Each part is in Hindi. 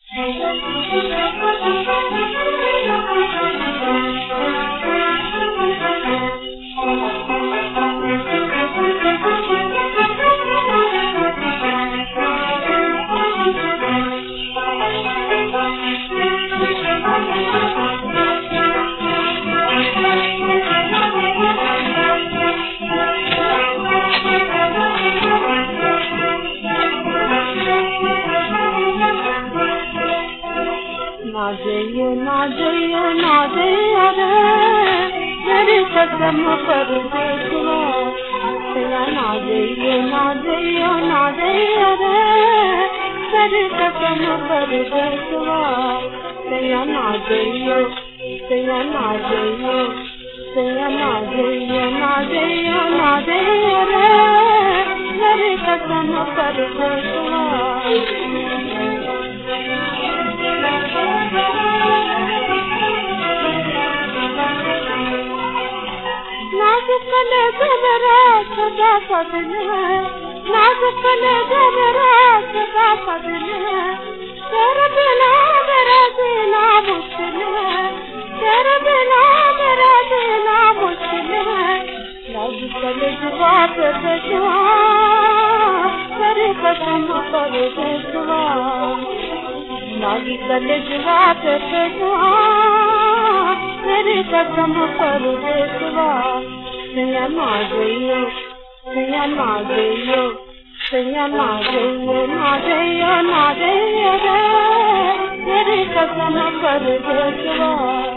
ना जइयो ना जइयो ना जइयो रे मेरी कसम पर देखो ना जइयो ना जइयो ना जइयो रे मेरी कसम पर देखो ना जइयो ना जइयो ना जइयो ना जइयो ना जइयो रे मेरी कसम पर देखो नाजुकने जरा सदा पदन है नाजुकने जरा सदा पदन है तेरे बिना मेरा जीना मुश्किल है तेरे बिना मेरा जीना मुश्किल है नाजुकने जवाब देखवा तेरी कसम पर देखवा नाजुकने जवाब देखवा तेरी कसम पर देखवा ना जइयो ना जइयो ना जइयो ना जइयो ना जइयो रे तेरी कसम पर देखवा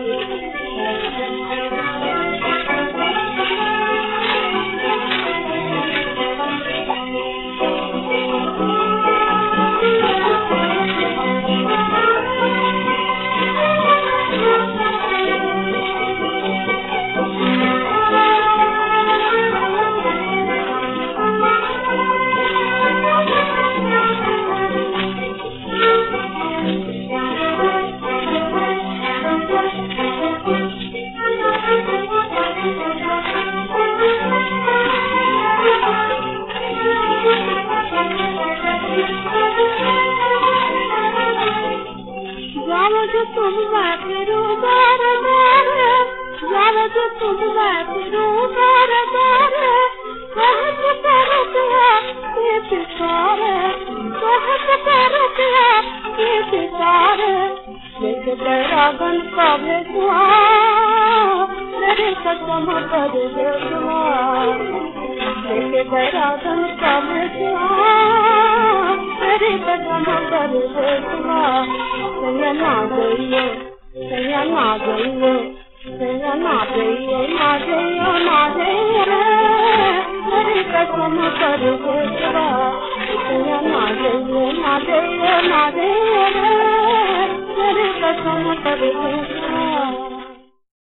जाओ जो तुम मैं फिरूं बार बार जाओ जो तुम मैं फिरूं बार बार कहत करो क्या ये पिसार कहत करो क्या ये पिसार लेके बैरागन का भेजवा मेरी कसम पर देखवा लेके बैरागन का भेजवा मेरी कसम पर देखवा ना जइयो ना जइयो ना जइयो ना जइयो ना जइयो मेरी कसम पर देखवा ना जइयो ना जइयो ना जइयो मेरी कसम पर देखवा